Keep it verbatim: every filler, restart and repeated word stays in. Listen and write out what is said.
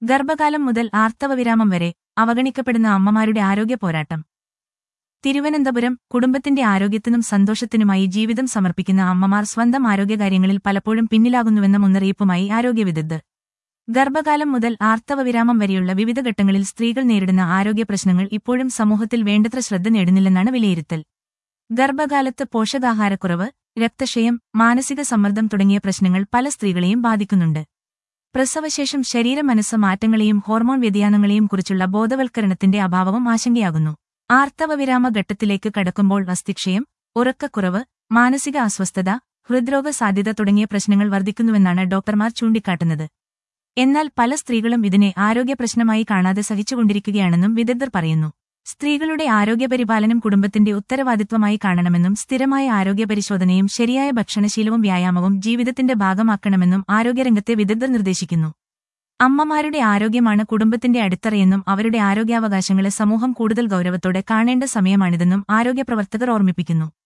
ഗർഭകാലം മുതൽ ആർത്തവവിരാമം വരെ അവഗണിക്കപ്പെടുന്ന അമ്മമാരുടെ ആരോഗ്യ പോരാട്ടം. തിരുവനന്തപുരം കുടുംബത്തിന്റെ ആരോഗ്യത്തിനും സന്തോഷത്തിനുമായി ജീവിതം സമർപ്പിക്കുന്ന അമ്മമാർ സ്വന്തം ആരോഗ്യകാര്യങ്ങളിൽ പലപ്പോഴും പിന്നിലാകുന്നുവെന്ന മുന്നറിയിപ്പുമായി ആരോഗ്യവിദഗ്ധർ. ഗർഭകാലം മുതൽ ആർത്തവവിരാമം വരെയുള്ള വിവിധ ഘട്ടങ്ങളിൽ സ്ത്രീകൾ നേരിടുന്ന ആരോഗ്യ പ്രശ്നങ്ങൾ ഇപ്പോഴും സമൂഹത്തിൽ വേണ്ടത്ര ശ്രദ്ധ നേടുന്നില്ലെന്നാണ് വിലയിരുത്തൽ. ഗർഭകാലത്ത് പോഷകാഹാരക്കുറവ്, രക്തക്ഷയം, മാനസിക സമ്മർദ്ദം തുടങ്ങിയ പ്രശ്നങ്ങൾ പല സ്ത്രീകളെയും ബാധിക്കുന്നുണ്ട്. പ്രസവശേഷം ശരീര മനസ്സ് മാറ്റങ്ങളെയും ഹോർമോൺ വ്യതിയാനങ്ങളെയും കുറിച്ചുള്ള ബോധവൽക്കരണത്തിന്റെ അഭാവവും ആശങ്കയാകുന്നു. ആർത്തവവിരാമ ഘട്ടത്തിലേക്ക് കടക്കുമ്പോൾ അസ്ഥിക്ഷയം, ഉറക്കക്കുറവ്, മാനസിക അസ്വസ്ഥത, ഹൃദ്രോഗ സാധ്യത തുടങ്ങിയ പ്രശ്നങ്ങൾ വർദ്ധിക്കുന്നുവെന്നാണ് ഡോക്ടർമാർ ചൂണ്ടിക്കാട്ടുന്നത്. എന്നാൽ പല സ്ത്രീകളും ഇതിനെ ആരോഗ്യപ്രശ്നമായി കാണാതെ സഹിച്ചുകൊണ്ടിരിക്കുകയാണെന്നും വിദഗ്ധർ പറയുന്നു. സ്ത്രീകളുടെ ആരോഗ്യപരിപാലനം കുടുംബത്തിന്റെ ഉത്തരവാദിത്വമായി കാണണമെന്നും സ്ഥിരമായ ആരോഗ്യപരിശോധനയും ശരിയായ ഭക്ഷണശീലവും വ്യായാമവും ജീവിതത്തിന്റെ ഭാഗമാക്കണമെന്നും ആരോഗ്യരംഗത്തെ വിദഗ്ധർ നിർദ്ദേശിക്കുന്നു. അമ്മമാരുടെ ആരോഗ്യമാണ് കുടുംബത്തിന്റെ അടിത്തറയെന്നും അവരുടെ ആരോഗ്യാവകാശങ്ങളെ സമൂഹം കൂടുതൽ ഗൗരവത്തോടെ കാണേണ്ട സമയമാണിതെന്നും ആരോഗ്യപ്രവർത്തകർ ഓർമ്മിപ്പിക്കുന്നു.